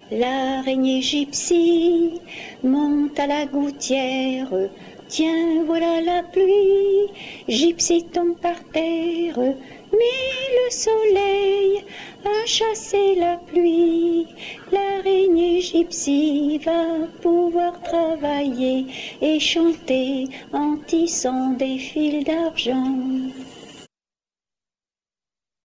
L'araignée gypsy monte à la gouttière. Tiens, voilà la pluie. Gypsy tombe par terre. Mais le soleil a chassé la pluie. L'araignée gypsy va pouvoir travailler et chanter en tissant des fils d'argent.